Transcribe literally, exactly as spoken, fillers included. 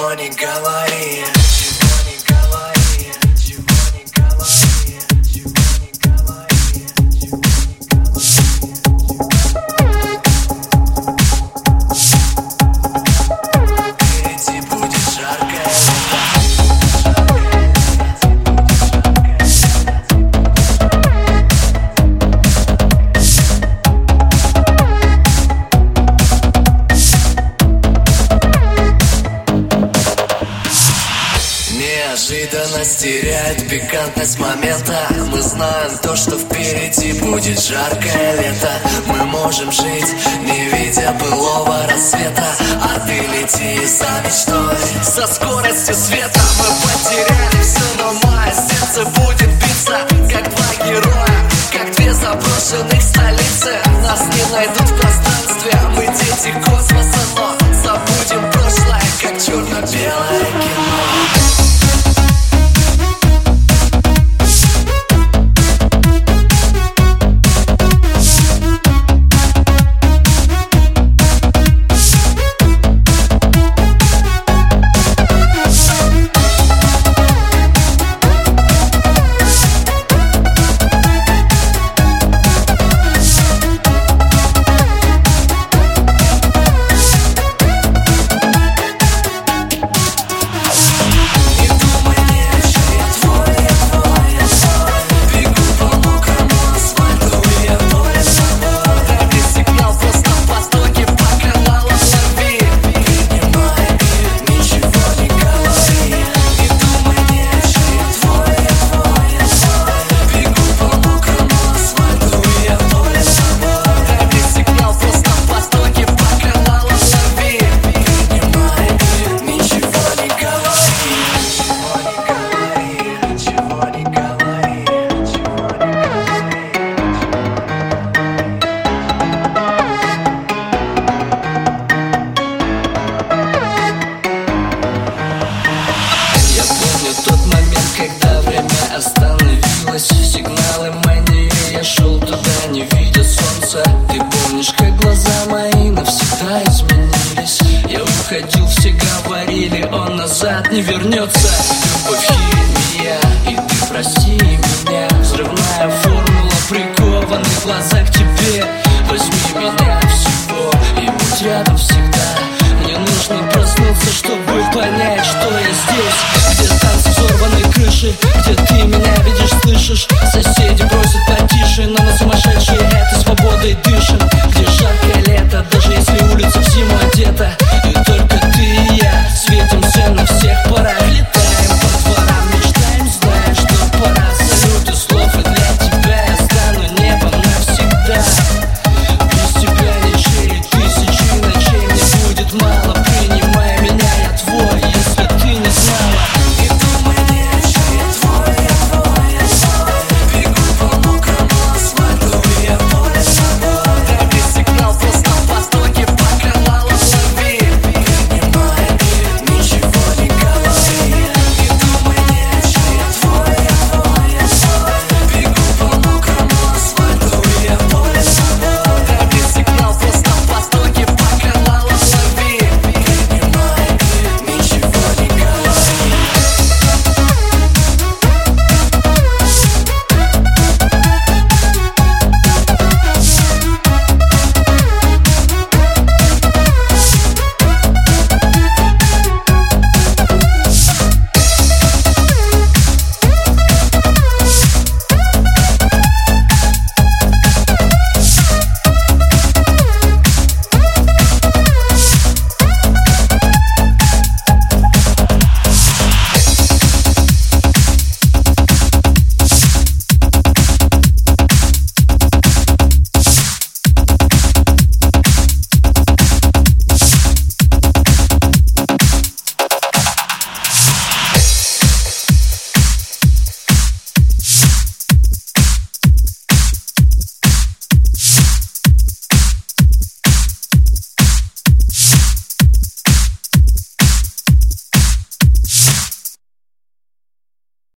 ничего не говори. Ничего не говори, ничего не говори, ничего не говори, ничего не говори. Впереди будет жаркое Неожиданность теряет пикантность момента. Мы знаем то, что впереди будет жаркое лето. Мы можем жить, не видя былого рассвета. А ты лети за мечтой со скоростью света. Мы потеряли все, но мое сердце будет биться, как два героя, как две заброшенных столицы. Нас не найдут в пространстве. Мы дети космоса, но забудем прошлое, как черно-белое кино. Остановилась, сигналы манили, я шел туда, не видя солнца. Ты помнишь, как глаза мои навсегда изменились? Я уходил, все говорили, он назад не вернется. Любовь, химия, и ты прости меня. Взрывная формула, прикованный в глазах тебе.